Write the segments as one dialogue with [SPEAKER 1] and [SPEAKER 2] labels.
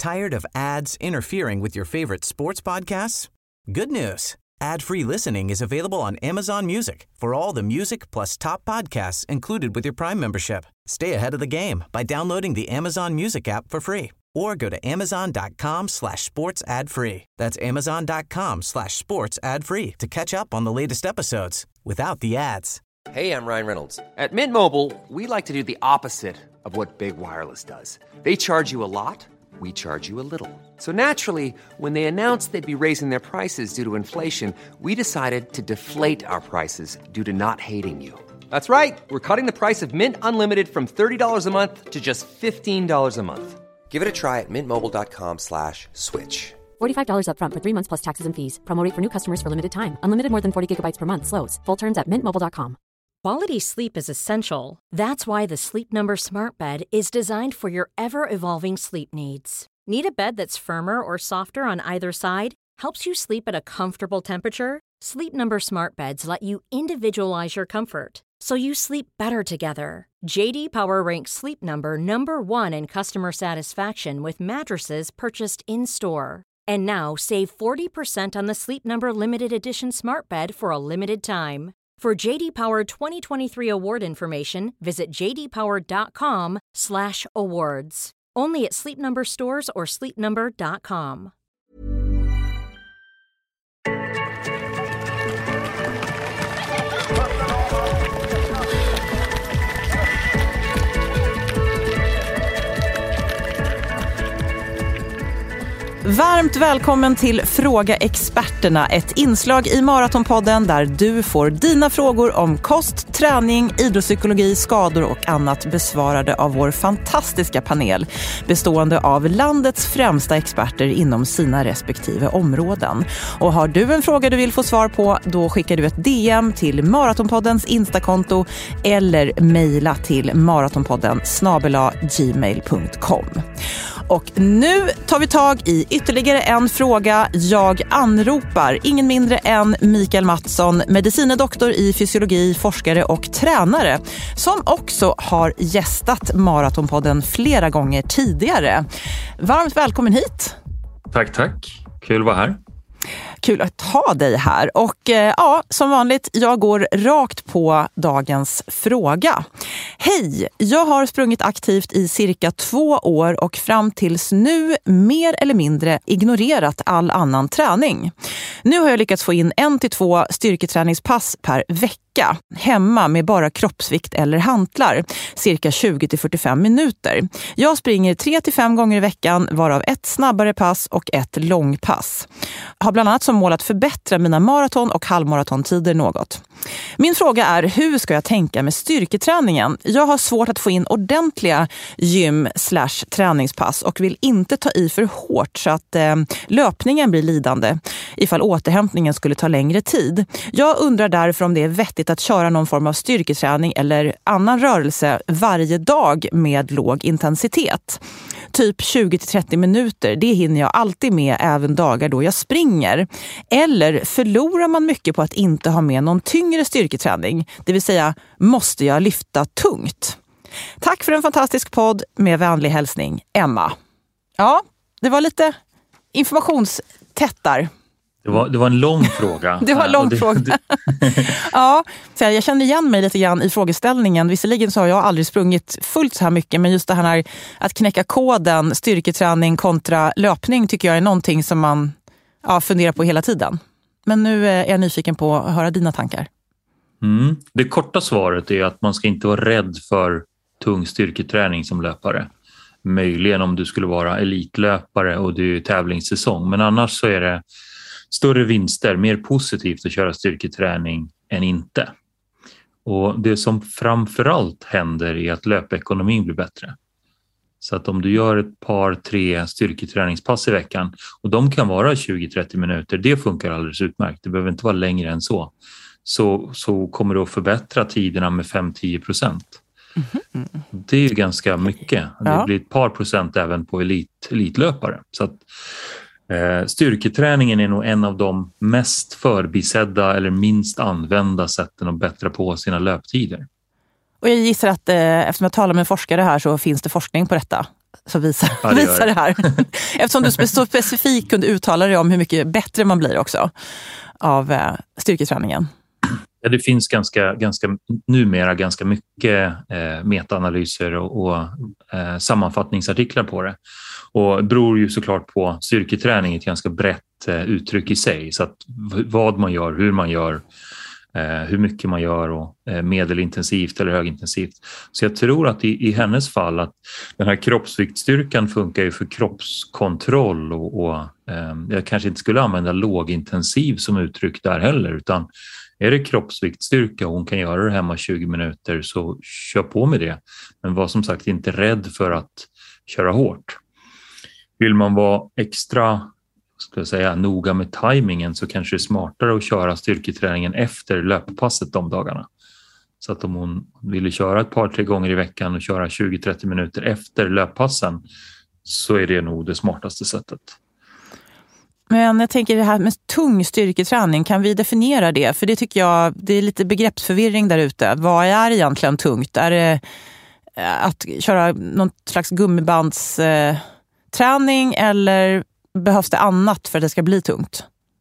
[SPEAKER 1] Tired of ads interfering with your favorite sports podcasts? Good news. Ad-free listening is available on Amazon Music for all the music plus top podcasts included with your Prime membership. Stay ahead of the game by downloading the Amazon Music app for free or go to amazon.com/sports ad free. That's amazon.com/sports ad free to catch up on the latest episodes without the ads.
[SPEAKER 2] Hey, I'm Ryan Reynolds. At Mint Mobile, we like to do the opposite of what Big Wireless does. They charge you a lot, we charge you a little. So naturally, when they announced they'd be raising their prices due to inflation, we decided to deflate our prices due to not hating you. That's right. We're cutting the price of Mint Unlimited from $30 a month to just $15 a month. Give it a try at mintmobile.com/switch.
[SPEAKER 3] $45 up front for 3 months plus taxes and fees. Promo rate for new customers for limited time. Unlimited more than 40 gigabytes per month slows. Full terms at mintmobile.com.
[SPEAKER 4] Quality sleep is essential. That's why the Sleep Number Smart Bed is designed for your ever-evolving sleep needs. Need a bed that's firmer or softer on either side? Helps you sleep at a comfortable temperature? Sleep Number Smart Beds let you individualize your comfort, so you sleep better together. JD Power ranks Sleep Number #1 in customer satisfaction with mattresses purchased in-store. And now save 40% on the Sleep Number Limited Edition Smart Bed for a limited time. For JD Power 2023 award information, visit jdpower.com/awards. Only at Sleep Number stores or sleepnumber.com.
[SPEAKER 5] Varmt välkommen till Fråga Experterna, ett inslag i Maratonpodden där du får dina frågor om kost, träning, idrottspsykologi, skador och annat besvarade av vår fantastiska panel bestående av landets främsta experter inom sina respektive områden. Och har du en fråga du vill få svar på, då skickar du ett DM till Maratonpoddens Instakonto eller mejla till maratonpodden@gmail.com. Och nu tar vi tag i ytterligare en fråga. Jag anropar ingen mindre än Mikael Mattsson, medicinedoktor i fysiologi, forskare och tränare, som också har gästat Maratonpodden flera gånger tidigare. Varmt välkommen hit.
[SPEAKER 6] Tack. Kul att vara här.
[SPEAKER 5] Kul att ha dig här. Och ja, som vanligt, jag går rakt på dagens fråga. Hej, jag har sprungit aktivt i cirka 2 år och fram tills nu mer eller mindre ignorerat all annan träning. Nu har jag lyckats få in 1 till 2 styrketräningspass per vecka hemma med bara kroppsvikt eller hantlar, cirka 20 till 45 minuter. Jag springer 3 till 5 gånger i veckan, varav 1 snabbare pass och 1 långpass. Har bland annat som mål att förbättra mina maraton- och halvmaratontider något. Min fråga är, hur ska jag tänka med styrketräningen? Jag har svårt att få in ordentliga gym/träningspass och vill inte ta i för hårt så att löpningen blir lidande ifall återhämtningen skulle ta längre tid. Jag undrar därför om det är vettigt att köra någon form av styrketräning eller annan rörelse varje dag med låg intensitet. Typ 20 till 30 minuter, det hinner jag alltid med även dagar då jag springer. Eller förlorar man mycket på att inte ha med någon tyngre styrketräning? Det vill säga, måste jag lyfta tungt? Tack för en fantastisk podd, med vänlig hälsning, Emma. Ja, det var lite informationstättar.
[SPEAKER 6] Det var en lång fråga.
[SPEAKER 5] Det var en lång fråga. Ja, så jag känner igen mig lite grann i frågeställningen. Visserligen så har jag aldrig sprungit fullt så här mycket, men just det här att knäcka koden, styrketräning kontra löpning, tycker jag är någonting som man funderar på hela tiden. Men nu är jag nyfiken på att höra dina tankar.
[SPEAKER 6] Det korta svaret är att man ska inte vara rädd för tung styrketräning som löpare. Möjligen om du skulle vara elitlöpare och det är tävlingssäsong. Men annars så är det större vinster, mer positivt att köra styrketräning än inte. Och det som framförallt händer är att löpekonomin blir bättre. Så att om du gör ett par, 3 styrketräningspass i veckan, och de kan vara 20-30 minuter, det funkar alldeles utmärkt. Det behöver inte vara längre än så. Så kommer du att förbättra tiderna med 5-10%. Det är ju ganska mycket. Det blir ett par procent även på elitlöpare. Så att styrketräningen är nog en av de mest förbisedda eller minst använda sätten att bättra på sina löptider.
[SPEAKER 5] Och jag gissar att eftersom jag talar med forskare här så finns det forskning på detta. som visar det här. Eftersom du så specifikt kunde uttala dig om hur mycket bättre man blir också av styrketräningen.
[SPEAKER 6] Ja, det finns numera ganska mycket metaanalyser och sammanfattningsartiklar på det. Och det beror ju såklart på styrketräning, ett ganska brett uttryck i sig. Så att vad man gör, hur man gör, hur mycket man gör och medelintensivt eller högintensivt. Så jag tror att i hennes fall att den här kroppsviktstyrkan funkar ju för kroppskontroll och jag kanske inte skulle använda lågintensiv som uttryck där heller, utan är det kroppsviktstyrka och hon kan göra det hemma 20 minuter så kör på med det. Men var som sagt inte rädd för att köra hårt. Vill man vara extra noga med tajmingen så kanske det är smartare att köra styrketräningen efter löppasset de dagarna. Så att om hon ville köra ett par, 3 gånger i veckan och köra 20-30 minuter efter löppassen så är det nog det smartaste sättet.
[SPEAKER 5] Men jag tänker det här med tung styrketräning, kan vi definiera det? För det tycker jag, det är lite begreppsförvirring där ute. Vad är egentligen tungt? Är det att köra någon slags gummibandsträning eller behövs det annat för att det ska bli tungt?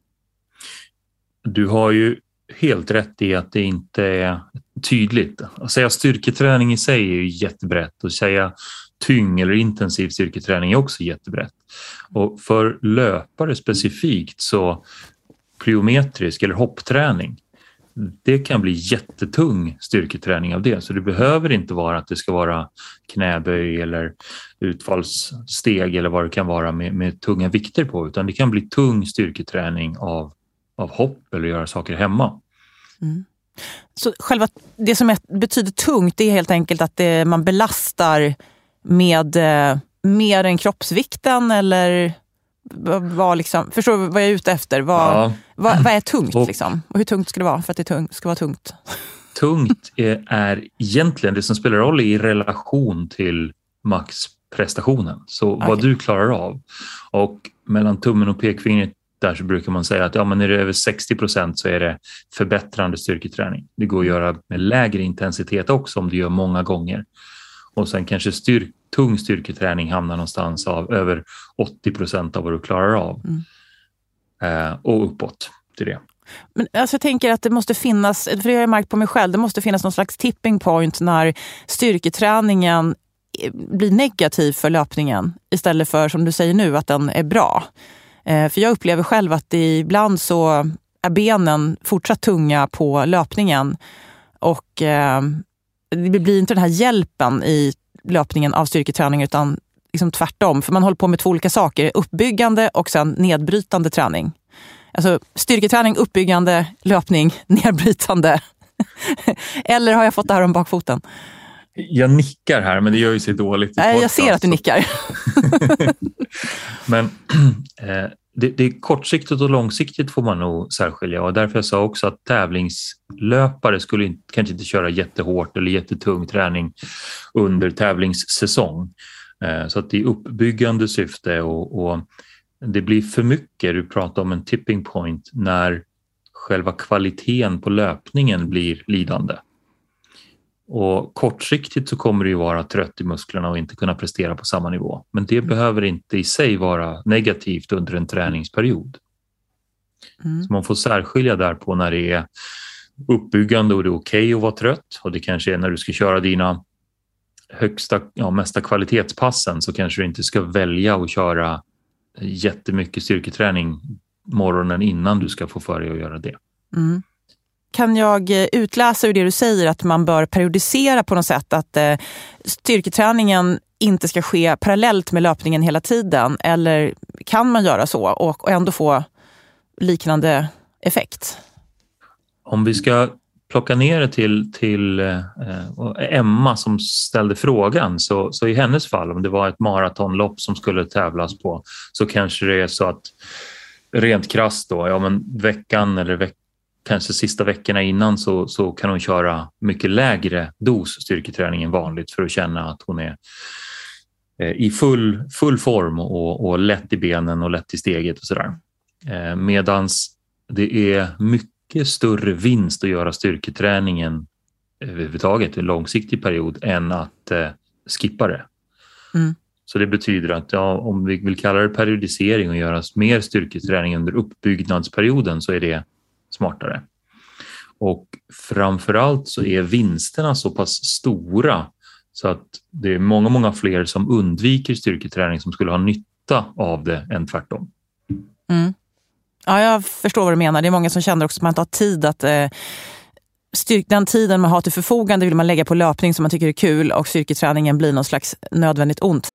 [SPEAKER 6] Du har ju helt rätt i att det inte är tydligt. Att säga styrketräning i sig är ju jättebrett och säga tyng eller intensiv styrketräning är också jättebrett. Och för löpare specifikt så plyometrisk eller hoppträning, det kan bli jättetung styrketräning av det. Så det behöver inte vara att det ska vara knäböj eller utfallssteg eller vad det kan vara med tunga vikter på, utan det kan bli tung styrketräning av hopp eller göra saker hemma.
[SPEAKER 5] Mm. Så själva det som betyder tungt, det är helt enkelt att man belastar med mer än kroppsvikten, eller vad liksom, förstår du vad jag är ute efter? Vad är tungt liksom? Och hur tungt ska det vara för att det ska vara tungt?
[SPEAKER 6] Tungt är egentligen det som spelar roll i relation till maxprestationen. Så vad du klarar av. Och mellan tummen och pekfingret där så brukar man säga att men är det över 60% så är det förbättrande styrketräning. Det går att göra med lägre intensitet också om du gör många gånger. Och sen kanske tung styrketräning hamnar någonstans av över 80% av vad du klarar av. Och uppåt till det.
[SPEAKER 5] Men alltså jag tänker att det måste finnas, för jag har märkt på mig själv, det måste finnas någon slags tipping point när styrketräningen blir negativ för löpningen istället för, som du säger nu, att den är bra. För jag upplever själv att ibland så är benen fortsatt tunga på löpningen och det blir inte den här hjälpen i löpningen av styrketräning utan liksom tvärtom. För man håller på med 2 olika saker, uppbyggande och sen nedbrytande träning. Alltså styrketräning, uppbyggande, löpning, nedbrytande. Eller har jag fått det här om bakfoten?
[SPEAKER 6] Jag nickar här, men det gör ju sig dåligt.
[SPEAKER 5] Nej, jag ser att du nickar.
[SPEAKER 6] Men det är kortsiktigt och långsiktigt får man nog särskilja. Och därför jag sa också att tävlingslöpare skulle kanske inte köra jättehårt eller jättetung träning under tävlingssäsong. Så att det är uppbyggande syfte och det blir för mycket. Du pratar om en tipping point när själva kvaliteten på löpningen blir lidande. Och kortsiktigt så kommer det ju vara trött i musklerna och inte kunna prestera på samma nivå. Men det behöver inte i sig vara negativt under en träningsperiod. Så man får särskilja där på när det är uppbyggande och det är okej att vara trött. Och det kanske är när du ska köra dina mesta kvalitetspassen så kanske du inte ska välja att köra jättemycket styrketräning morgonen innan du ska få för dig att göra det.
[SPEAKER 5] Mm. Kan jag utläsa ur det du säger att man bör periodisera på något sätt, att styrketräningen inte ska ske parallellt med löpningen hela tiden, eller kan man göra så och ändå få liknande effekt?
[SPEAKER 6] Om vi ska plocka ner det till Emma som ställde frågan, så i hennes fall, om det var ett maratonlopp som skulle tävlas på, så kanske det är så att rent krasst då, veckan eller kanske sista veckorna innan så kan hon köra mycket lägre dos styrketräning än vanligt för att känna att hon är i full form och lätt i benen och lätt i steget och sådär. Medans det är mycket större vinst att göra styrketräningen överhuvudtaget i en långsiktig period än att skippa det. Så det betyder att om vi vill kalla det periodisering och göra mer styrketräning under uppbyggnadsperioden så är det smartare. Och framförallt så är vinsterna så pass stora så att det är många fler som undviker styrketräning som skulle ha nytta av det än tvärtom.
[SPEAKER 5] Mm. Ja, jag förstår vad du menar. Det är många som känner också att man inte har tid att... Den tiden man har till förfogande vill man lägga på löpning som man tycker är kul och styrketräningen blir någon slags nödvändigt ont.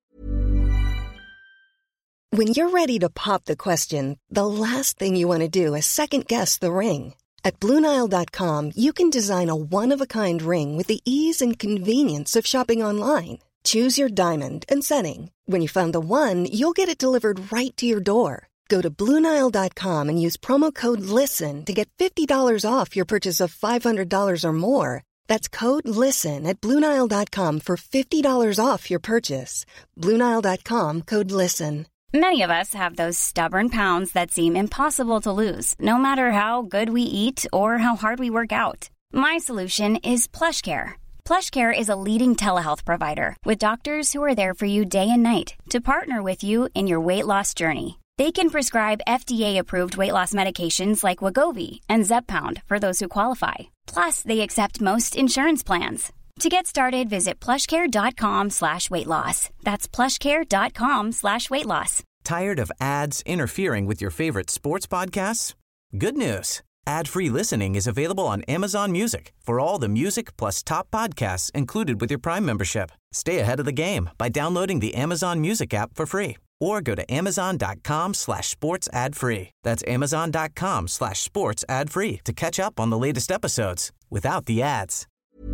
[SPEAKER 7] When you're ready to pop the question, the last thing you want to do is second guess the ring. At BlueNile.com you can design a one-of-a-kind ring with the ease and convenience of shopping online. Choose your diamond and setting. When you find the one, you'll get it delivered right to your door. Go to BlueNile.com and use promo code LISTEN to get $50 off your purchase of $500 or more. That's code LISTEN at BlueNile.com for $50 off your purchase. BlueNile.com, code LISTEN.
[SPEAKER 8] Many of us have those stubborn pounds that seem impossible to lose, no matter how good we eat or how hard we work out. My solution is PlushCare. PlushCare is a leading telehealth provider with doctors who are there for you day and night to partner with you in your weight loss journey. They can prescribe FDA-approved weight loss medications like Wegovy and Zepbound for those who qualify. Plus, they accept most insurance plans. To get started, visit plushcare.com/weightloss. That's plushcare.com/weightloss.
[SPEAKER 1] Tired of ads interfering with your favorite sports podcasts? Good news. Ad-free listening is available on Amazon Music for all the music plus top podcasts included with your Prime membership. Stay ahead of the game by downloading the Amazon Music app for free or go to amazon.com/sports ad free. That's amazon.com/sports ad free to catch up on the latest episodes without the ads.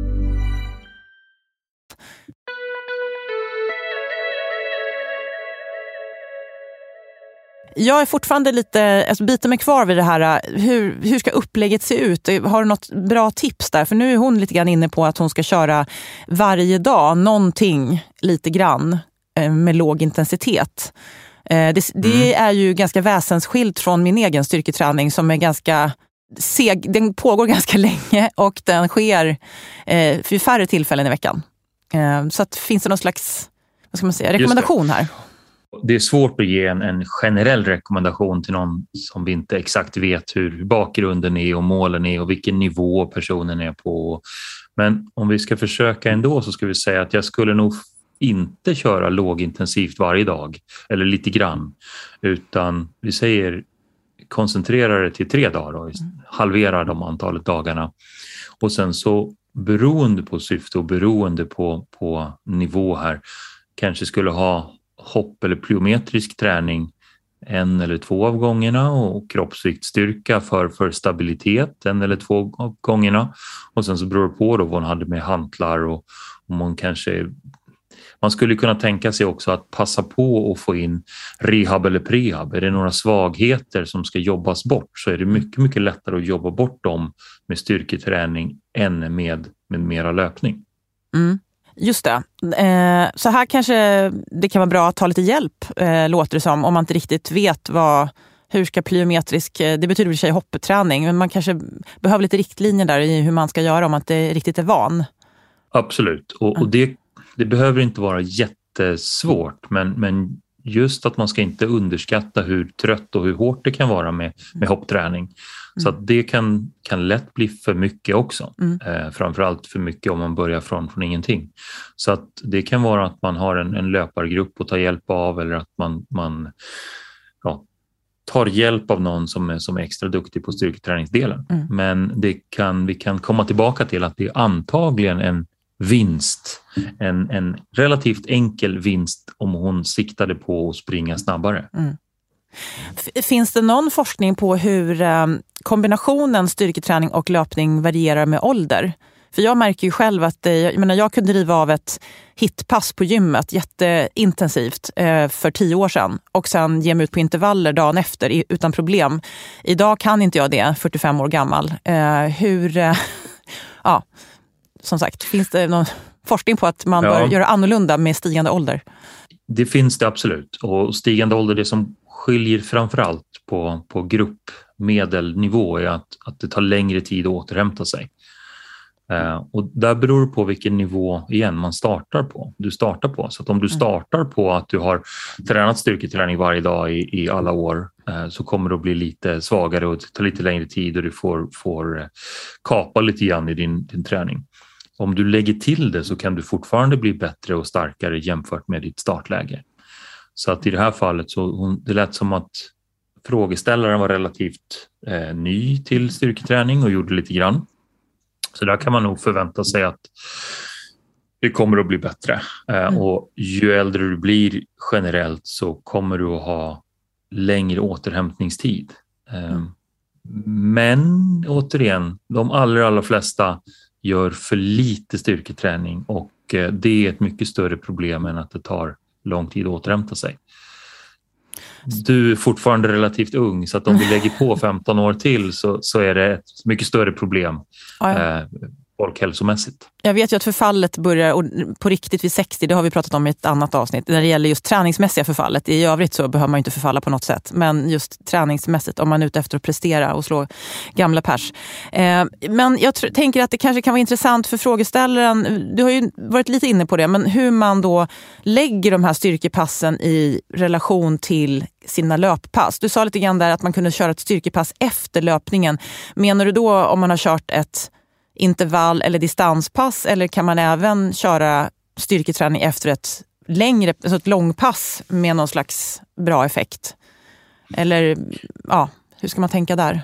[SPEAKER 5] Jag är fortfarande lite, biter mig kvar vid det här, hur ska upplägget se ut? Har du något bra tips där? För nu är hon lite grann inne på att hon ska köra varje dag, någonting lite grann med låg intensitet. Det är ju ganska väsensskilt från min egen styrketräning som är ganska seg. Den pågår ganska länge och den sker för färre tillfällen i veckan. Så att finns det någon slags, vad ska man säga, rekommendation här?
[SPEAKER 6] Det är svårt att ge en generell rekommendation till någon som vi inte exakt vet hur bakgrunden är och målen är och vilken nivå personen är på. Men om vi ska försöka ändå så ska vi säga att jag skulle nog inte köra lågintensivt varje dag eller lite grann, utan vi säger koncentrera det till 3 dagar och halvera de antalet dagarna. Och sen så beroende på syfte och beroende på nivå här kanske skulle ha hopp eller plyometrisk träning 1 eller 2 av gångerna och kroppsviktstyrka för stabilitet 1 eller 2 av gångerna. Och sen så beror det på då vad man hade med hantlar och man skulle kunna tänka sig också att passa på att få in rehab eller prehab. Är det några svagheter som ska jobbas bort så är det mycket, mycket lättare att jobba bort dem med styrketräning än med mera löpning.
[SPEAKER 5] Mm. Just det. Så här kanske det kan vara bra att ta lite hjälp, låter det som, om man inte riktigt vet hur ska plyometrisk, det betyder i och för sig hoppträning, men man kanske behöver lite riktlinjer där i hur man ska göra om man inte riktigt är van.
[SPEAKER 6] Absolut, och det behöver inte vara jättesvårt, men just att man ska inte underskatta hur trött och hur hårt det kan vara med hoppträning. Så att det kan lätt bli för mycket också. Framförallt för mycket om man börjar från ingenting. Så att det kan vara att man har en löpargrupp att ta hjälp av eller att man tar hjälp av någon som är extra duktig på styrketräningsdelen. Men vi kan komma tillbaka till att det är antagligen en vinst, en relativt enkel vinst om hon siktade på att springa snabbare.
[SPEAKER 5] Finns det någon forskning på hur kombinationen styrketräning och löpning varierar med ålder? För jag märker ju själv att jag kunde driva av ett hitpass på gymmet jätteintensivt för 10 år sedan och sen ge mig ut på intervaller dagen efter utan problem. Idag kan inte jag det, 45 år gammal. Som sagt, finns det någon forskning på att man bör göra annorlunda med stigande ålder?
[SPEAKER 6] Det finns det absolut. Och stigande ålder, det som skiljer framförallt på gruppmedelnivå är att det tar längre tid att återhämta sig. Och där beror det på vilken nivå igen man startar på. Du startar på. Så att om du startar på att du har tränat styrketräning varje dag i alla år, så kommer det att bli lite svagare och ta lite längre tid och du får kapa lite grann i din träning. Om du lägger till det så kan du fortfarande bli bättre och starkare jämfört med ditt startläge. Så att i det här fallet så det lät som att frågeställaren var relativt ny till styrketräning och gjorde lite grann. Så där kan man nog förvänta sig att det kommer att bli bättre. Och ju äldre du blir generellt så kommer du att ha längre återhämtningstid. Men återigen, de allra flesta gör för lite styrketräning och det är ett mycket större problem än att det tar lång tid att återhämta sig. Du är fortfarande relativt ung så att om vi lägger på 15 år till så är det ett mycket större problem folkhälsomässigt.
[SPEAKER 5] Jag vet ju att förfallet börjar på riktigt vid 60, det har vi pratat om i ett annat avsnitt. När det gäller just träningsmässiga förfallet, i övrigt så behöver man inte förfalla på något sätt. Men just träningsmässigt, om man är ute efter att prestera och slå gamla pers. Men jag tänker att det kanske kan vara intressant för frågeställaren, du har ju varit lite inne på det, men hur man då lägger de här styrkepassen i relation till sina löppass. Du sa lite grann där att man kunde köra ett styrkepass efter löpningen. Menar du då om man har kört ett intervall- eller distanspass, eller kan man även köra styrketräning efter ett längre, alltså ett långpass med någon slags bra effekt? Eller ja, hur ska man tänka där?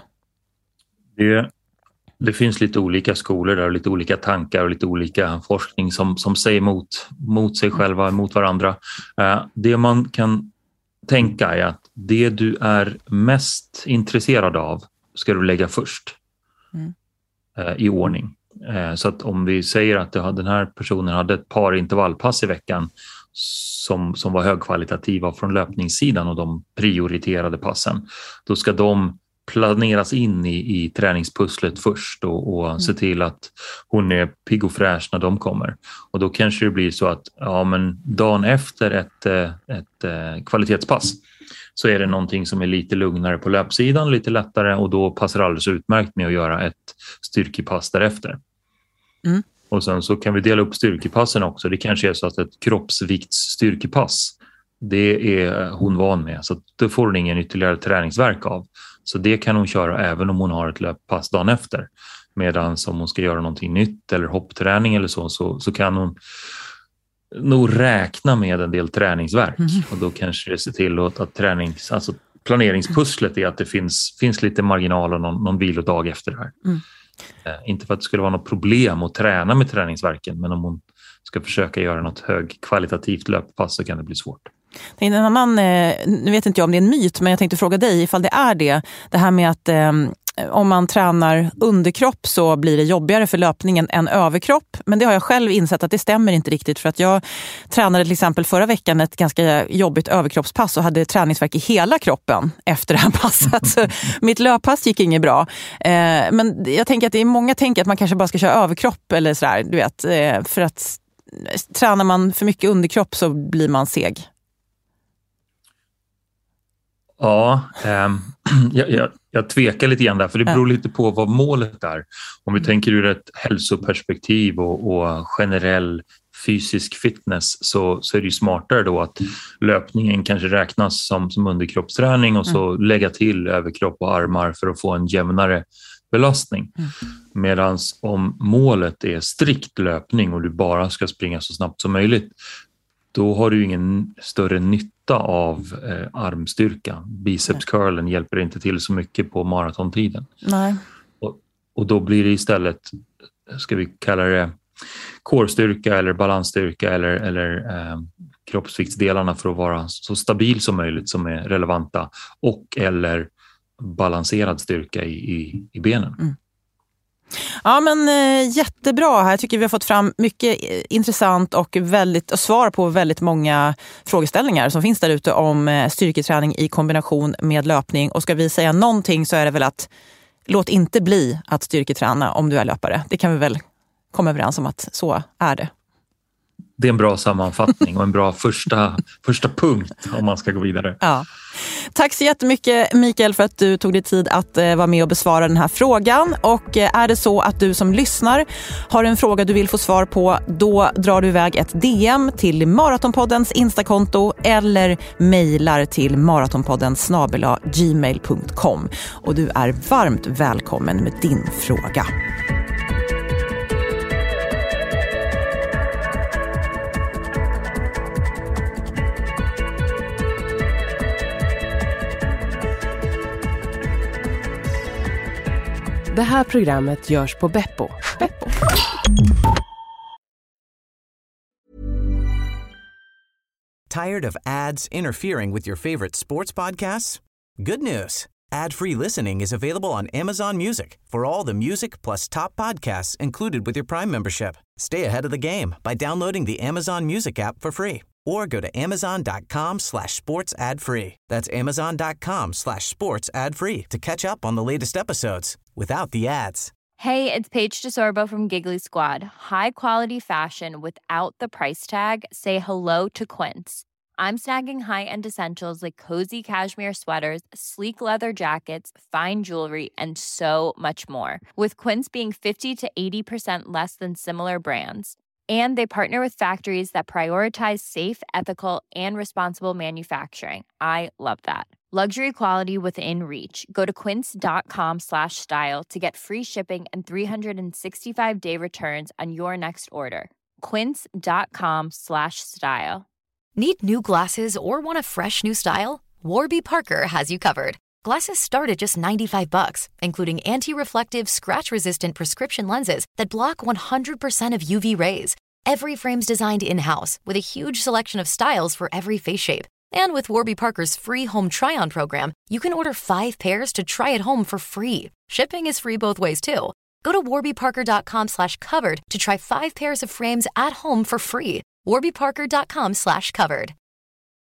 [SPEAKER 6] Det finns lite olika skolor där och lite olika tankar och lite olika forskning som säger mot sig själva, mot varandra. Det man kan tänka är att det du är mest intresserad av ska du lägga först. I ordning. Så att om vi säger att den här personen hade ett par intervallpass i veckan som var högkvalitativa från löpningssidan och de prioriterade passen, då ska de planeras in i träningspusslet först och se till att hon är pigg och fräsch när de kommer. Och då kanske det blir så att men dagen efter ett kvalitetspass så är det någonting som är lite lugnare på löpsidan, lite lättare, och då passar det alldeles utmärkt med att göra ett styrkepass därefter. Och sen så kan vi dela upp styrkepassen också. Det kanske är så att ett kroppsviktsstyrkepass, det är hon van med, så då får hon ingen ytterligare träningsverk av. Så det kan hon köra även om hon har ett löppass dagen efter. Medan om hon ska göra någonting nytt eller hoppträning eller så kan hon nog räkna med en del träningsverk. Och då kanske det ser till att planeringspusslet är att det finns lite marginal och någon vilodag efter det här. Inte för att det skulle vara något problem att träna med träningsverken, men om hon ska försöka göra något högkvalitativt löppass så kan det bli svårt.
[SPEAKER 5] En annan, nu vet inte jag om det är en myt, men jag tänkte fråga dig ifall det är det här med att om man tränar underkropp så blir det jobbigare för löpningen än överkropp. Men det har jag själv insett att det stämmer inte riktigt, för att jag tränade till exempel förra veckan ett ganska jobbigt överkroppspass och hade träningsvärk i hela kroppen efter det här passet. Så mitt löppass gick inget bra. Men jag tänker att det är många tänker att man kanske bara ska köra överkropp eller sådär, du vet, för att tränar man för mycket underkropp så blir man seg.
[SPEAKER 6] Ja, jag tvekar lite grann där, för det beror lite på vad målet är. Om vi tänker ur ett hälsoperspektiv och generell fysisk fitness så är det ju smartare då att löpningen kanske räknas som underkroppsträning och så lägga till överkropp och armar för att få en jämnare belastning. Medan om målet är strikt löpning och du bara ska springa så snabbt som möjligt, då har du ingen större nytta av armstyrka. Bicepscurlen hjälper inte till så mycket på maratontiden. Nej. Och då blir det istället, ska vi kalla det core-styrka eller balansstyrka eller kroppsviktsdelarna för att vara så stabil som möjligt som är relevanta, och eller balanserad styrka i benen.
[SPEAKER 5] Ja, men jättebra här. Jag tycker vi har fått fram mycket intressant och svar på väldigt många frågeställningar som finns där ute om styrketräning i kombination med löpning. Och ska vi säga någonting så är det väl att låt inte bli att styrketräna om du är löpare. Det kan vi väl komma överens om att så är det.
[SPEAKER 6] Det är en bra sammanfattning och en bra första punkt om man ska gå vidare.
[SPEAKER 5] Ja. Tack så jättemycket Mikael för att du tog dig tid att vara med och besvara den här frågan. Och är det så att du som lyssnar har en fråga du vill få svar på, då drar du iväg ett DM till Maratonpoddens Instakonto eller mejlar till maratonpodden@gmail.com. Och du är varmt välkommen med din fråga.
[SPEAKER 9] Det här programmet görs på Beppo.
[SPEAKER 1] Tired of ads interfering with your favorite sports podcasts? Good news. Ad-free listening is available on Amazon Music for all the music plus top podcasts included with your Prime membership. Stay ahead of the game by downloading the Amazon Music app for free or go to amazon.com/sports ad free. That's amazon.com/sports ad free to catch up on the latest episodes without the ads.
[SPEAKER 10] Hey, it's Paige DeSorbo from Giggly Squad. High quality fashion without the price tag. Say hello to Quince. I'm snagging high-end essentials like cozy cashmere sweaters, sleek leather jackets, fine jewelry, and so much more. With Quince being 50 to 80% less than similar brands. And they partner with factories that prioritize safe, ethical, and responsible manufacturing. I love that. Luxury quality within reach. Go to quince.com/style to get free shipping and 365-day returns on your next order. Quince.com/style.
[SPEAKER 11] Need new glasses or want a fresh new style? Warby Parker has you covered. Glasses start at just $95, including anti-reflective, scratch-resistant prescription lenses that block 100% of UV rays. Every frame's designed in-house with a huge selection of styles for every face shape. And with Warby Parker's free home try-on program, you can order 5 pairs to try at home for free. Shipping is free both ways too. Go to warbyparker.com/covered to try 5 pairs of frames at home for free. warbyparker.com/covered.